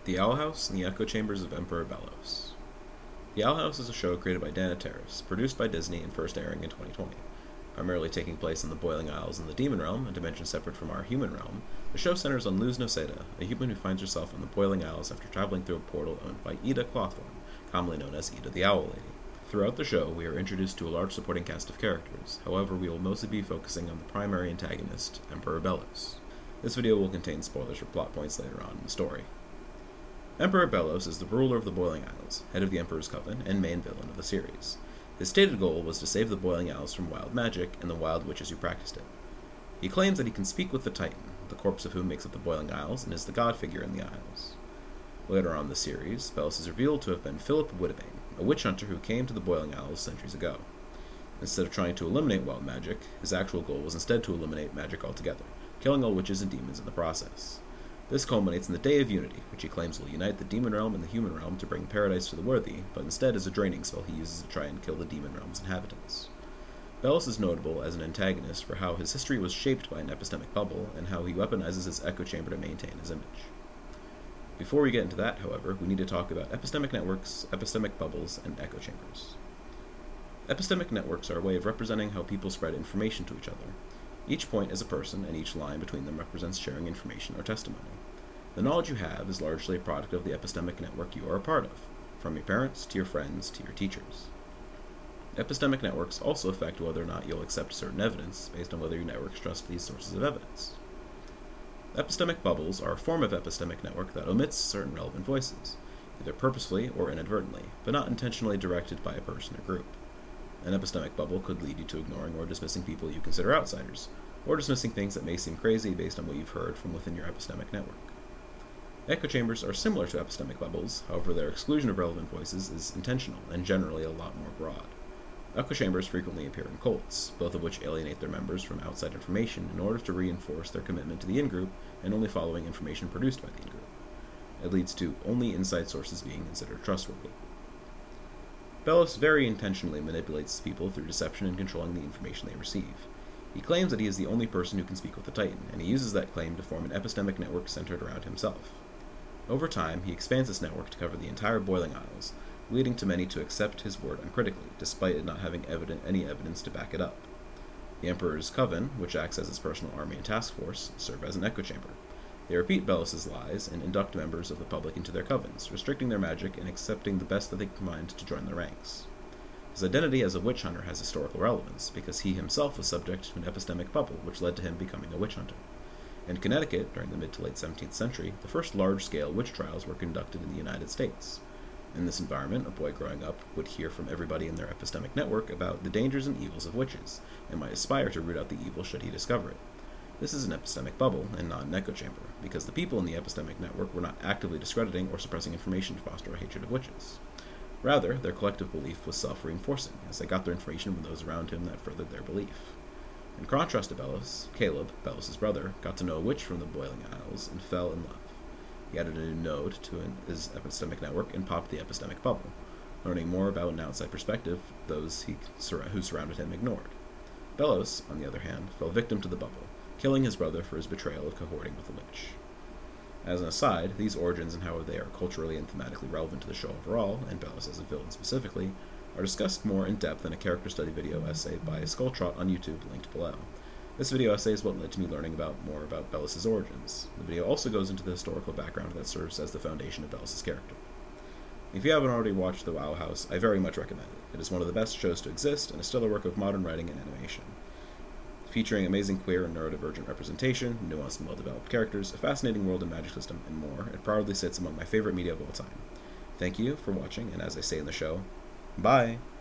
The Owl House and the Echo Chambers of Emperor Belos. The Owl House is a show created by Dana Terrace, produced by Disney and first airing in 2020. Primarily taking place in the Boiling Isles in the Demon Realm, a dimension separate from our human realm, the show centers on Luz Noceda, a human who finds herself in the Boiling Isles after traveling through a portal owned by Eda Clothorn, commonly known as Eda the Owl Lady. Throughout the show, we are introduced to a large supporting cast of characters, however we will mostly be focusing on the primary antagonist, Emperor Belos. This video will contain spoilers for plot points later on in the story. Emperor Belos is the ruler of the Boiling Isles, head of the Emperor's Coven, and main villain of the series. His stated goal was to save the Boiling Isles from wild magic and the wild witches who practiced it. He claims that he can speak with the Titan, the corpse of whom makes up the Boiling Isles and is the god figure in the Isles. Later on in the series, Belos is revealed to have been Philip Wittebane, a witch hunter who came to the Boiling Isles centuries ago. Instead of trying to eliminate wild magic, his actual goal was instead to eliminate magic altogether, killing all witches and demons in the process. This culminates in the Day of Unity, which he claims will unite the demon realm and the human realm to bring paradise to the worthy, but instead is a draining spell he uses to try and kill the demon realm's inhabitants. Belos is notable as an antagonist for how his history was shaped by an epistemic bubble, and how he weaponizes his echo chamber to maintain his image. Before we get into that, however, we need to talk about epistemic networks, epistemic bubbles, and echo chambers. Epistemic networks are a way of representing how people spread information to each other. Each point is a person, and each line between them represents sharing information or testimony. The knowledge you have is largely a product of the epistemic network you are a part of, from your parents to your friends to your teachers. Epistemic networks also affect whether or not you'll accept certain evidence based on whether your networks trust these sources of evidence. Epistemic bubbles are a form of epistemic network that omits certain relevant voices, either purposefully or inadvertently, but not intentionally directed by a person or group. An epistemic bubble could lead you to ignoring or dismissing people you consider outsiders, or dismissing things that may seem crazy based on what you've heard from within your epistemic network. Echo chambers are similar to epistemic bubbles, however their exclusion of relevant voices is intentional and generally a lot more broad. Echo chambers frequently appear in cults, both of which alienate their members from outside information in order to reinforce their commitment to the in-group and only following information produced by the in-group. It leads to only inside sources being considered trustworthy. Belos very intentionally manipulates people through deception and controlling the information they receive. He claims that he is the only person who can speak with the Titan, and he uses that claim to form an epistemic network centered around himself. Over time, he expands this network to cover the entire Boiling Isles, leading to many to accept his word uncritically, despite it not having any evidence to back it up. The Emperor's Coven, which acts as his personal army and task force, serve as an echo chamber. They repeat Belos' lies and induct members of the public into their covens, restricting their magic and accepting the best that they can find to join their ranks. His identity as a witch hunter has historical relevance, because he himself was subject to an epistemic bubble, which led to him becoming a witch hunter. In Connecticut, during the mid to late 17th century, the first large-scale witch trials were conducted in the United States. In this environment, a boy growing up would hear from everybody in their epistemic network about the dangers and evils of witches, and might aspire to root out the evil should he discover it. This is an epistemic bubble, and not an echo chamber, because the people in the epistemic network were not actively discrediting or suppressing information to foster a hatred of witches. Rather, their collective belief was self-reinforcing, as they got their information from those around him that furthered their belief. In contrast to Belos, Caleb, Belos' brother, got to know a witch from the Boiling Isles and fell in love. He added a new node to his epistemic network and popped the epistemic bubble, learning more about an outside perspective those who surrounded him ignored. Belos, on the other hand, fell victim to the bubble, killing his brother for his betrayal of cohorting with the witch. As an aside, these origins and how they are culturally and thematically relevant to the show overall, and Belos as a villain specifically, are discussed more in depth in a character study video essay by Skulltrot on YouTube, linked below. This video essay is what led to me learning more about Belos' origins. The video also goes into the historical background that serves as the foundation of Belos' character. If you haven't already watched The Owl House, I very much recommend it. It is one of the best shows to exist, and a stellar work of modern writing and animation. Featuring amazing queer and neurodivergent representation, nuanced and well-developed characters, a fascinating world and magic system, and more, it proudly sits among my favorite media of all time. Thank you for watching, and as I say in the show, bye!